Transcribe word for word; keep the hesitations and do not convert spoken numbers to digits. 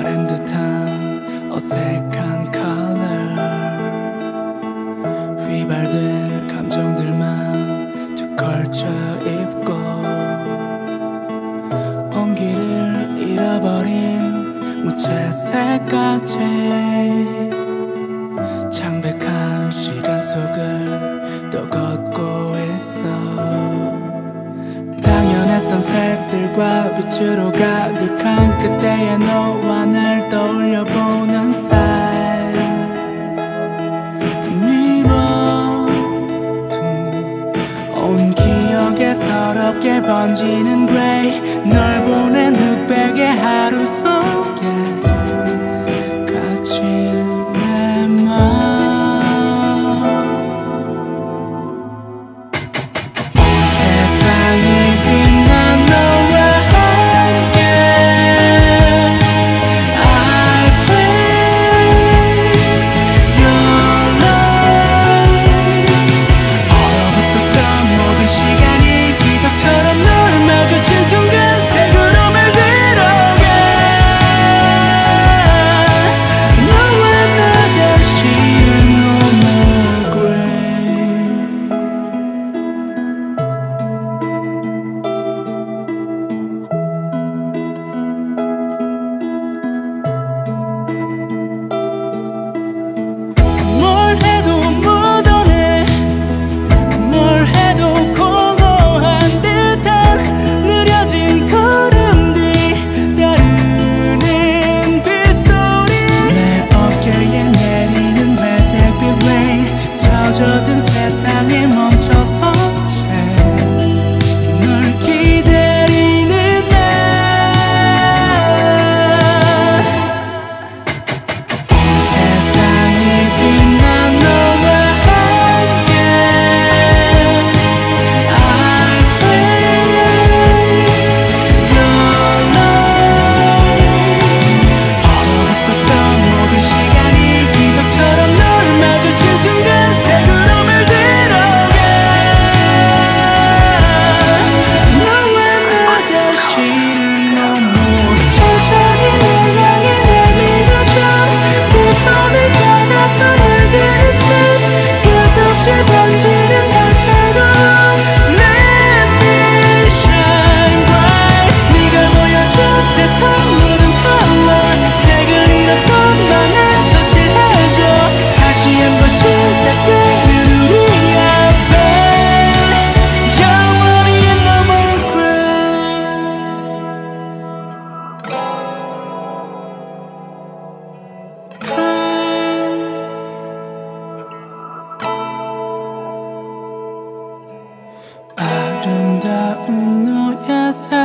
바랜 듯한 어색한 컬러 휘발될 감정들만 툭 걸쳐 입고 온기를 잃어버린 무채색같이 창백한 시간 속을 또 걷고 있어. 당연했던 색들과 빛으로 가득한 그때의 너와 날 떠올려보는 사이 미워둔 온 기억에 서럽게 번지는 그레이 널 보낸 흑백의 하루 속에 갇힌 내 맘. 젖은 세상에 멈춰선 채 널 기다리는 나. 온 세상이 빛나 너와 함께 I pray your love. 얼어붙었던 모든 시간이 기적처럼 널 마주친 순간 아름다운 너의 삶